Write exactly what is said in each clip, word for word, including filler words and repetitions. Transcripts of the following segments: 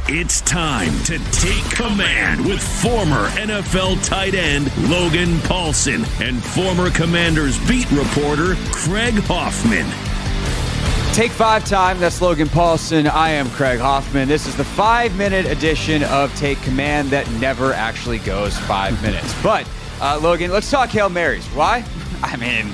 It's time to take command with former N F L tight end Logan Paulsen and former Commanders beat reporter Craig Hoffman. Take five time. That's Logan Paulsen. I am Craig Hoffman. This is the five-minute edition of Take Command that never actually goes five minutes. But, uh, Logan, let's talk Hail Marys. Why? I mean,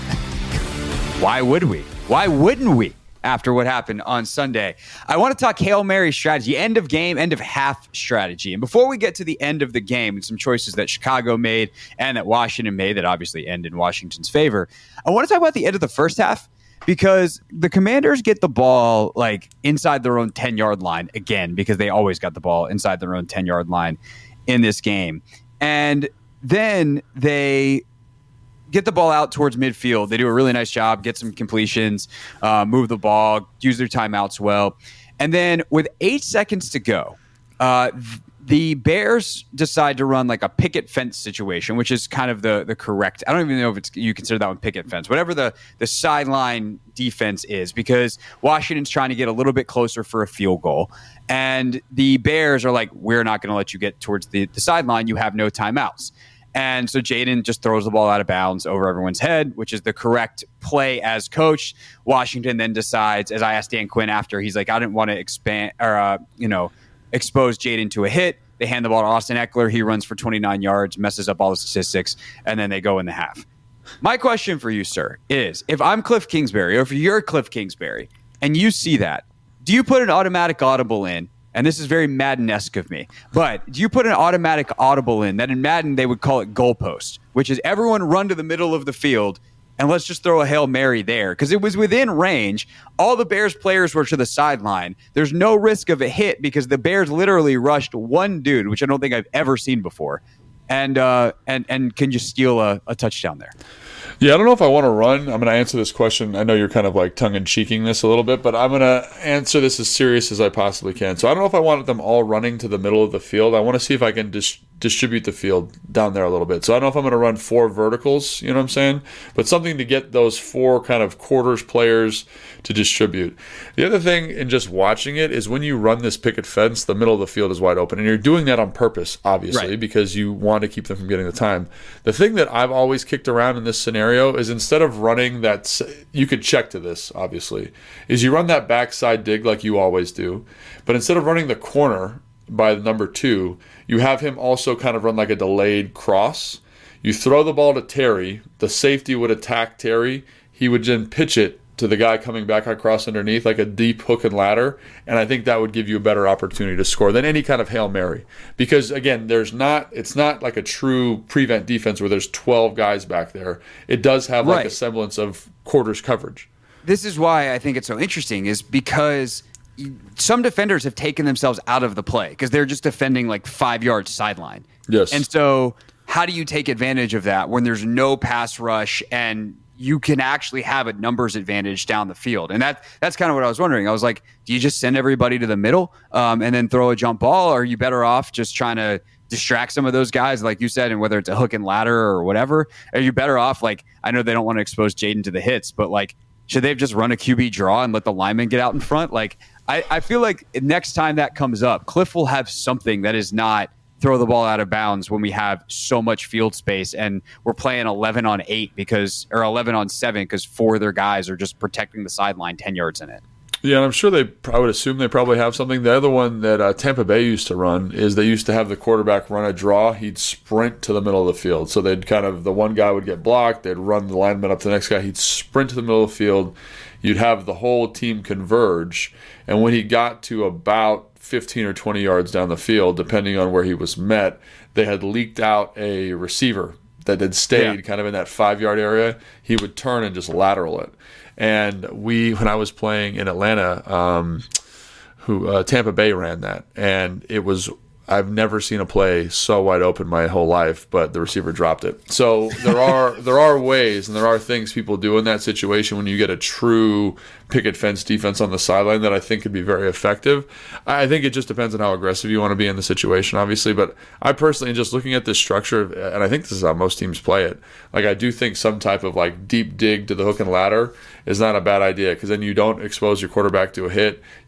why would we? Why wouldn't we? After what happened on Sunday, I want to talk Hail Mary strategy, end of game, end of half strategy. And before we get to the end of the game and some choices that Chicago made and that Washington made that obviously end in Washington's favor, I want to talk about the end of the first half because the Commanders get the ball like inside their own ten-yard line again because they always got the ball inside their own ten-yard line in this game. And then they get the ball out towards midfield. They do a really nice job, get some completions, uh, move the ball, use their timeouts well. And then with eight seconds to go, uh, the Bears decide to run like a picket fence situation, which is kind of the the correct. I don't even know if it's you consider that one picket fence, whatever the, the sideline defense is, because Washington's trying to get a little bit closer for a field goal. And the Bears are like, we're not going to let you get towards the, the sideline. You have no timeouts. And so Jayden just throws the ball out of bounds over everyone's head, which is the correct play as coach. Washington then decides, as I asked Dan Quinn after, he's like, I didn't want to expand or, uh, you know, expose Jayden to a hit. They hand the ball to Austin Ekeler. He runs for twenty-nine yards, messes up all the statistics, and then they go in the half. My question for you, sir, is if I'm Cliff Kingsbury or if you're Cliff Kingsbury and you see that, do you put an automatic audible in? And this is very Madden-esque of me. But do you put an automatic audible in that in Madden they would call it goalpost, which is everyone run to the middle of the field and let's just throw a Hail Mary there? Because it was within range. All the Bears players were to the sideline. There's no risk of a hit because the Bears literally rushed one dude, which I don't think I've ever seen before. And uh, and and can you steal a, a touchdown there? Yeah, I don't know if I want to run. I'm going to answer this question. I know you're kind of like tongue-in-cheeking this a little bit, but I'm going to answer this as serious as I possibly can. So I don't know if I want them all running to the middle of the field. I want to see if I can dis- distribute the field down there a little bit. So I don't know if I'm going to run four verticals, you know what I'm saying? But something to get those four kind of quarters players to distribute. The other thing in just watching it is when you run this picket fence, the middle of the field is wide open. And you're doing that on purpose, obviously, right, because you want to keep them from getting the time. The thing that I've always kicked around in this scenario is instead of running that, you could check to this, obviously, is you run that backside dig like you always do. But instead of running the corner by the number two, you have him also kind of run like a delayed cross. You throw the ball to Terry. The safety would attack Terry. He would then pitch it to the guy coming back across underneath like a deep hook and ladder, and I think that would give you a better opportunity to score than any kind of Hail Mary. Because again, there's not it's not like a true prevent defense where there's twelve guys back there. It does have like right. a semblance of quarters coverage. This is why I think it's so interesting, is because some defenders have taken themselves out of the play because they're just defending like five yards sideline. Yes. And so how do you take advantage of that when there's no pass rush and you can actually have a numbers advantage down the field? And that that's kind of what I was wondering. I was like, do you just send everybody to the middle um, and then throw a jump ball? Or are you better off just trying to distract some of those guys, like you said, and whether it's a hook and ladder or whatever? Are you better off, like, I know they don't want to expose Jayden to the hits, but like, should they have just run a Q B draw and let the lineman get out in front? Like, I, I feel like next time that comes up, Cliff will have something that is not throw the ball out of bounds when we have so much field space and we're playing eleven on eight because, or eleven on seven because four of their guys are just protecting the sideline ten yards in it. Yeah, and I'm sure they, I would assume they probably have something. The other one that uh, Tampa Bay used to run is they used to have the quarterback run a draw. He'd sprint to the middle of the field. So they'd kind of, the one guy would get blocked. They'd run the lineman up to the next guy. He'd sprint to the middle of the field. You'd have the whole team converge. And when he got to about fifteen or twenty yards down the field, depending on where he was met, they had leaked out a receiver that had stayed yeah. kind of in that five-yard area. He would turn and just lateral it. And we, when I was playing in Atlanta, um, who uh, Tampa Bay ran that, and it was, I've never seen a play so wide open my whole life, but the receiver dropped it. So there are there are ways and there are things people do in that situation when you get a true picket fence defense on the sideline that I think could be very effective. I think it just depends on how aggressive you want to be in the situation, obviously. But I personally, just looking at this structure, and I think this is how most teams play it, like I do think some type of like deep dig to the hook and ladder is not a bad idea, because then you don't expose your quarterback to a hit.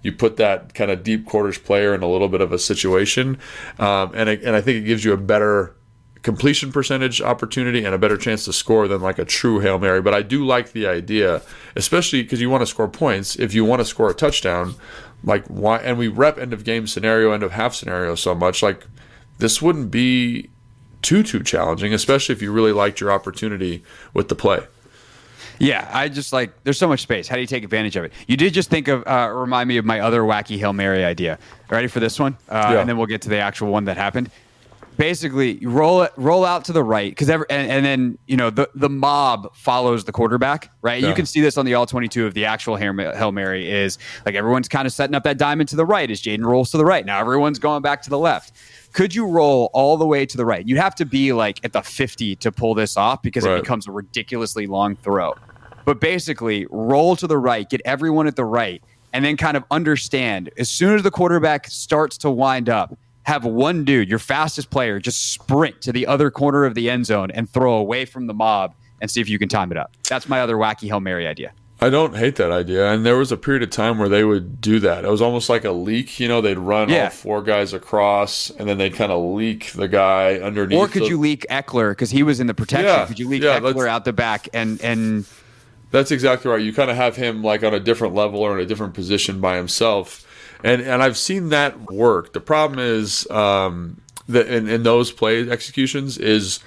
you put that kind of deep quarters player in a little bit of a situation, um, and it, and I think it gives you a better completion percentage opportunity and a better chance to score than like a true Hail Mary. But I do like the idea, especially because you want to score points. If you want to score a touchdown, like why? And we rep end of game scenario, end of half scenario so much. Like this wouldn't be too too challenging, especially if you really liked your opportunity with the play. Yeah, I just like there's so much space. How do you take advantage of it? You did just think of uh, remind me of my other wacky Hail Mary idea. Ready for this one? Uh, yeah. And then we'll get to the actual one that happened. Basically, you roll it, roll out to the right, because and, and then you know the, the mob follows the quarterback, right? Yeah. You can see this on the all twenty-two of the actual Hail Mary is like everyone's kind of setting up that diamond to the right as Jaden rolls to the right. Now everyone's going back to the left. Could you roll all the way to the right? You have to be like at the fifty to pull this off because right. it becomes a ridiculously long throw. But basically, roll to the right, get everyone at the right, and then kind of understand as soon as the quarterback starts to wind up, have one dude, your fastest player, just sprint to the other corner of the end zone and throw away from the mob and see if you can time it up. That's my other wacky Hail Mary idea. I don't hate that idea. And there was a period of time where they would do that. It was almost like a leak. You know, they'd run yeah. all four guys across, and then they'd kind of leak the guy underneath. Or could the... you leak Eckler because he was in the protection? Yeah, could you leak yeah, Eckler out the back and and... That's exactly right. You kind of have him like on a different level or in a different position by himself. And and I've seen that work. The problem is um, that in, in those play executions is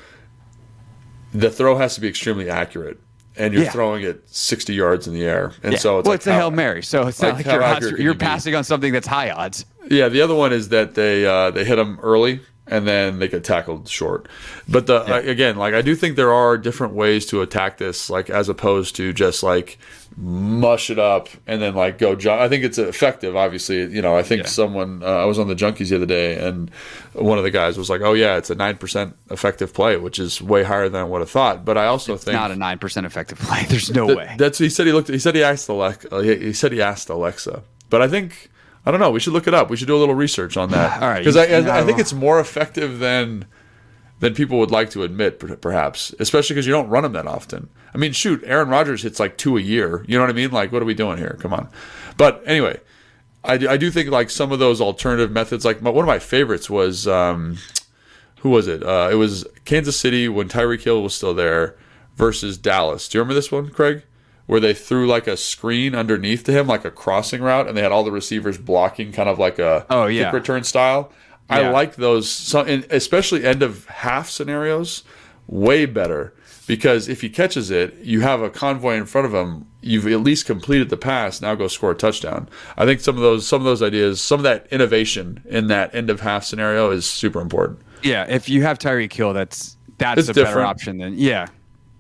the throw has to be extremely accurate. And you're yeah. throwing it sixty yards in the air. And yeah. so it's well, like it's a Hail Mary. So it's not like, like you're, odds, you're passing on something that's high odds. Yeah, the other one is that they uh, they hit them early and then they get tackled short. But the yeah. uh, again, like I do think there are different ways to attack this, like as opposed to just like mush it up and then like go jump. I think it's effective. Obviously, you know. I think yeah. someone uh, I was on the Junkies the other day, and one of the guys was like, "Oh yeah, it's a nine percent effective play, which is way higher than I would have thought." But I also it's think not a nine percent effective play. There's no that, way. That's he said. He looked. He said he asked Alexa. He said he asked Alexa. But I think. I don't know. We should look it up. We should do a little research on that. All right, because I, I, I think it's more effective than than people would like to admit, perhaps, especially because you don't run them that often. I mean, shoot, Aaron Rodgers hits like two a year. You know what I mean? Like, what are we doing here? Come on. But anyway, I do, I do think like some of those alternative methods, like my, one of my favorites was, um, who was it? Uh, it was Kansas City when Tyreek Hill was still there versus Dallas. Do you remember this one, Craig? Where they threw like a screen underneath to him, like a crossing route, and they had all the receivers blocking kind of like a oh, yeah. kick return style. Yeah. I like those, some, especially end of half scenarios, way better. Because if he catches it, you have a convoy in front of him. You've at least completed the pass. Now go score a touchdown. I think some of those, some of those ideas, some of that innovation in that end of half scenario is super important. Yeah, if you have Tyreek Hill, that's that's it's a different. better option than yeah.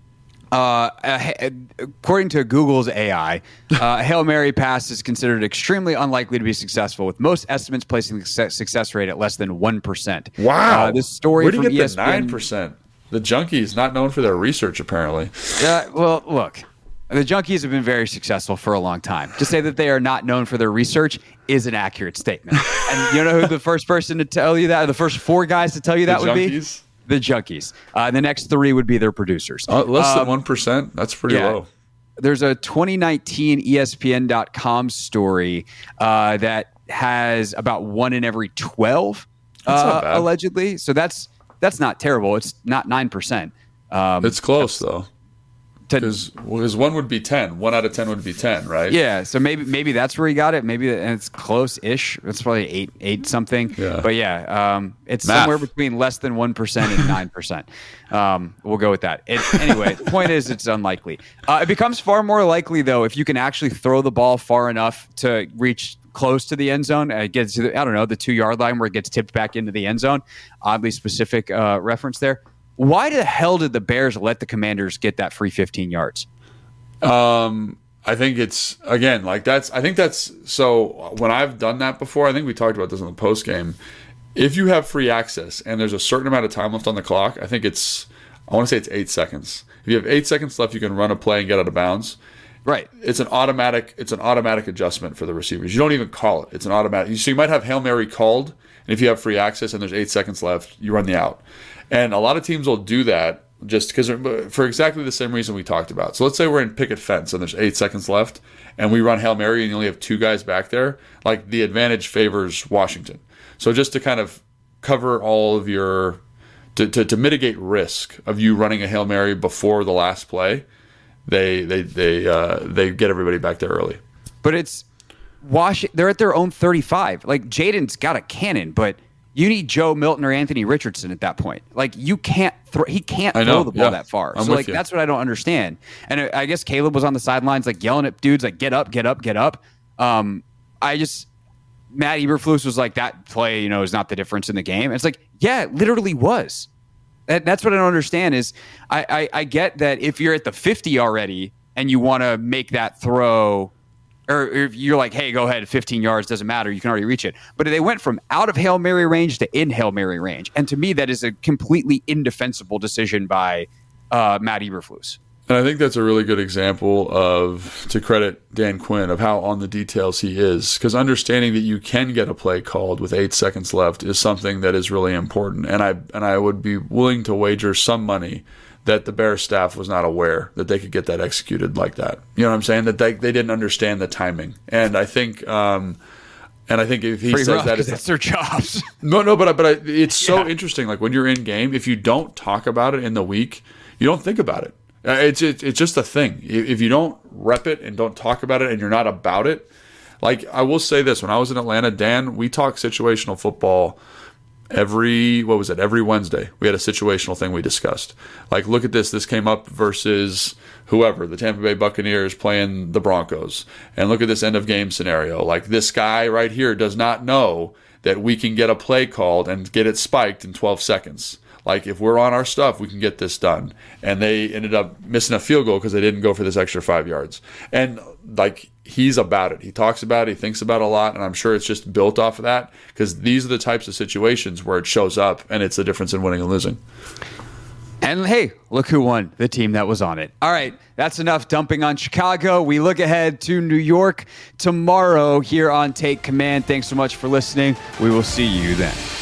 Uh, according to Google's A I, uh, Hail Mary pass is considered extremely unlikely to be successful, with most estimates placing the success rate at less than one percent. Wow. Uh, this story Where do you from get E S P N, the nine percent? The Junkies, not known for their research, apparently. Uh, well, look, the Junkies have been very successful for a long time. To say that they are not known for their research is an accurate statement. And you know who the first person to tell you that, or the first four guys to tell you that the would junkies? be? The Junkies. Uh, the next three would be their producers. Uh, less um, than one percent? That's pretty yeah. low. There's a twenty nineteen E S P N dot com story uh, that has about one in every twelve, uh, allegedly. So that's that's not terrible. It's not nine percent. Um, it's close, though. Because one would be ten. One out of ten would be ten, right? Yeah, so maybe maybe that's where he got it. Maybe and it's close-ish. It's probably eight eight something. Yeah. But yeah, um, it's Math. somewhere between less than one percent and nine percent. Um, we'll go with that. It, anyway, the point is it's unlikely. Uh, it becomes far more likely, though, if you can actually throw the ball far enough to reach close to the end zone. It gets to the, I don't know, the two-yard line where it gets tipped back into the end zone. Oddly specific uh, reference there. Why the hell did the Bears let the Commanders get that free fifteen yards? Um, I think it's, again, like that's, I think that's, so when I've done that before, I think we talked about this in the post game. If you have free access and there's a certain amount of time left on the clock, I think it's, I want to say it's eight seconds. If you have eight seconds left, you can run a play and get out of bounds. Right. It's an automatic, it's an automatic adjustment for the receivers. You don't even call it. It's an automatic. So you might have Hail Mary called, and if you have free access and there's eight seconds left, you run the out. And a lot of teams will do that just because for exactly the same reason we talked about. So let's say we're in picket fence and there's eight seconds left, and we run Hail Mary and you only have two guys back there. Like, the advantage favors Washington. So just to kind of cover all of your to, to, to mitigate risk of you running a Hail Mary before the last play, they they they uh, they get everybody back there early. But it's Wash. They're at their own thirty-five. Like, Jaden's got a cannon, but you need Joe Milton or Anthony Richardson at that point. Like, you can't throw. He can't I know, throw the ball yeah. that far. I'm so with like you. that's what I don't understand. And I, I guess Caleb was on the sidelines like yelling at dudes like, "Get up, get up, get up." Um, I just Matt Eberflus was like, "That play, you know, is not the difference in the game." And it's like, yeah, it literally was. That, that's what I don't understand is I, I I get that if you're at the fifty already and you want to make that throw. Or if you're like, hey, go ahead, fifteen yards, doesn't matter, you can already reach it. But they went from out of Hail Mary range to in Hail Mary range. And to me, that is a completely indefensible decision by uh, Matt Eberflus. And I think that's a really good example of, to credit Dan Quinn, of how on the details he is. Because understanding that you can get a play called with eight seconds left is something that is really important. And I and I would be willing to wager some money that the Bears staff was not aware that they could get that executed like that. You know what I'm saying? That they, they didn't understand the timing. And I think, um, and I think if he Pretty says rough, that, 'cause it's that's their jobs. no, no, but but I, it's so Yeah. interesting. Like, when you're in game, if you don't talk about it in the week, you don't think about it. Uh, It's it's, it's just a thing. If if you don't rep it and don't talk about it, and you're not about it, like, I will say this: when I was in Atlanta, Dan, we talked situational football. Every, what was it, every Wednesday, we had a situational thing we discussed. Like, look at this. This came up versus whoever, the Tampa Bay Buccaneers playing the Broncos. And look at this end of game scenario. Like, this guy right here does not know that we can get a play called and get it spiked in twelve seconds. Like, if we're on our stuff, we can get this done. And they ended up missing a field goal because they didn't go for this extra five yards. And, like, he's about it. He talks about it. He thinks about it a lot. And I'm sure it's just built off of that, because these are the types of situations where it shows up, and it's the difference in winning and losing. And hey, look who won, the team that was on it. All right, that's enough dumping on Chicago. We look ahead to New York tomorrow here on Take Command. Thanks so much for listening. We will see you then.